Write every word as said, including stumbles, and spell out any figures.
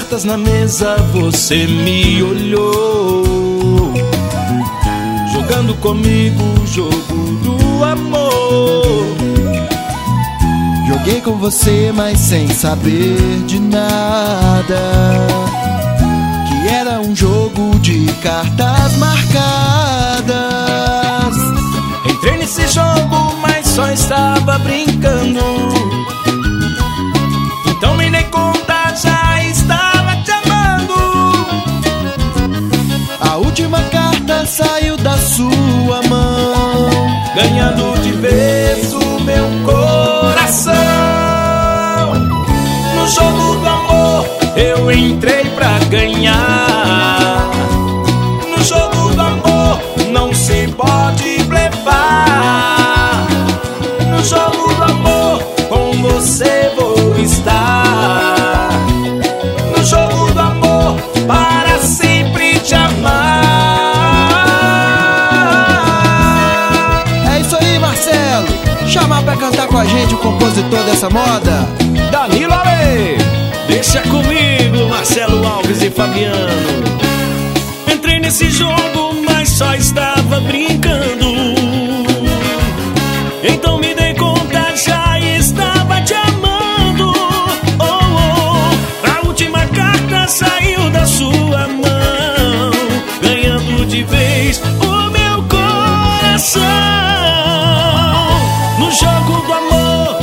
cartas na mesa você me olhou, jogando comigo o jogo do amor. Joguei com você, mas sem saber de nada, que era um jogo de cartas marcadas. Entrei nesse jogo, mas só estava brincando. Então me dei conta, já estava te amando. A última carta saiu da sua mão, ganhando de vez o meu coração. No jogo do amor eu entrei pra ganhar. No jogo do amor não se pode blefar. No jogo do amor com você vou estar. No jogo do amor para sempre te amar. É isso aí, Marcelo. Chamar pra cantar com a gente o compositor dessa moda, Danilo Ale. Deixa comigo, Marcelo Alves e Fabiano. Entrei nesse jogo, mas só estava brincando. Então me dei conta, já estava te amando. Oh, oh. A última carta saiu da sua mão, ganhando de vez o meu coração. No jogo do amor